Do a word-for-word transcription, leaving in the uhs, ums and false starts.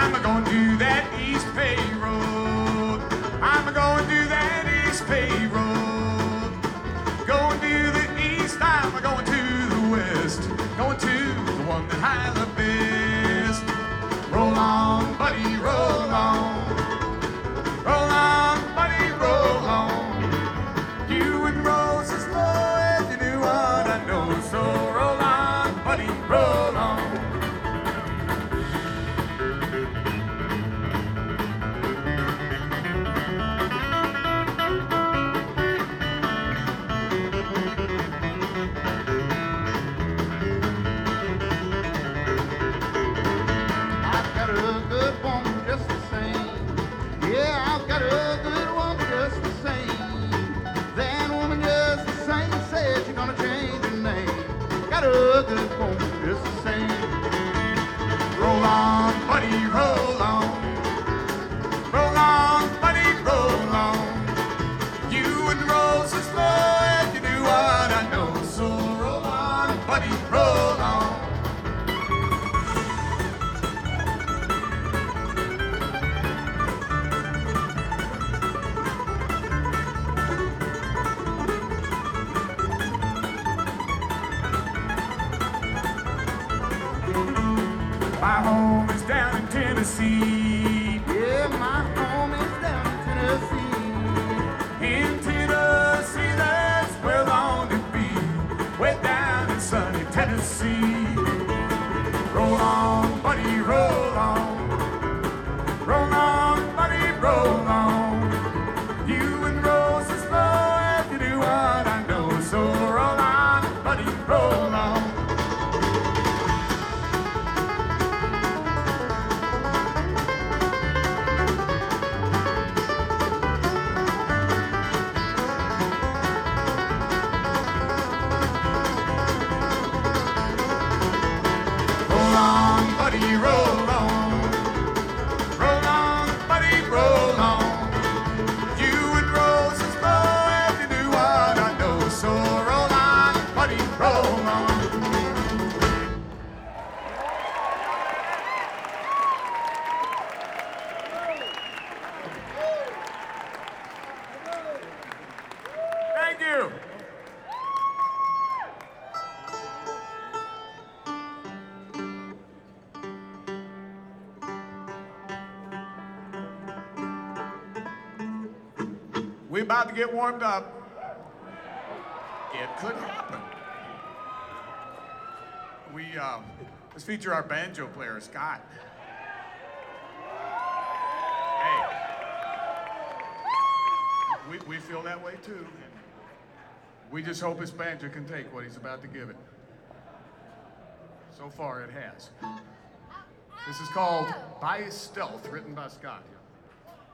I'm going to that East Bay Road. I'm going to that East Bay Road. Going to the east, I'm going to the west. Going to the one that I love best. Roll on, buddy, roll on. Roll on, buddy, roll on. You and Rose as low as you do what I know. So roll on, buddy, roll on. A good woman just the same. Roll on, buddy, roll on. Roll on, buddy, roll on. You and Rose as low as you do what I know. So roll on, buddy, roll on. My home is down in Tennessee. Yeah, my home is down in Tennessee. In Tennessee, that's where I long to be. Way down in sunny Tennessee. Roll on, buddy, roll on. Roll on, buddy, roll on. You and Rose as low as you do what I know. So roll on, buddy, roll on. Buddy, roll on. Roll on, buddy, roll on. You and Rose as low as you do what I know. So roll on, buddy, roll on. Thank you. We're about to get warmed up. It could happen. We, uh, let's feature our banjo player, Scott. Hey, we, we feel that way too. We just hope his banjo can take what he's about to give it. So far, it has. This is called By Stealth, written by Scott.